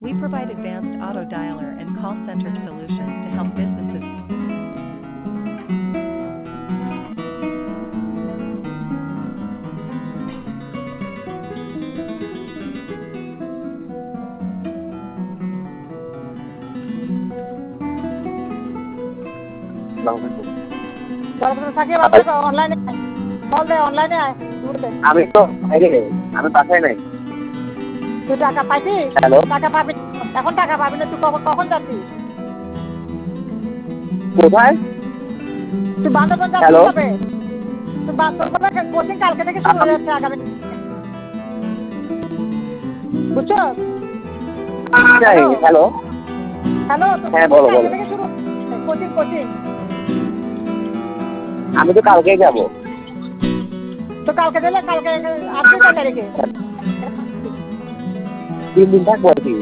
We provide advanced auto dialer and call-centered solutions to help businesses. থাকে অনলাইনে call দে অনলাইনে আয় আমি তো বাইরে আমি বাসায় নাই। তুই টাকা পাইছিস? হ্যালো টাকা পাবি এখন, টাকা পাবি না। তুই কখন যাচ্ছিস? কোথায়? তুই বান্দরবান হ্যালো যাবে? তুই বান্দরবান কোচিং কালকে থেকে শুরু হয়ে যাচ্ছে আগামী, বুঝছো? হ্যালো হ্যালো হ্যাঁ বলো কালকে বলো। থেকে শুরু কোচিং। আমি তো কালকেই যাবো। তো কালকে দিলে কালকে আসবি কয় তারিখে? 3 দিন থাকবো আর কি।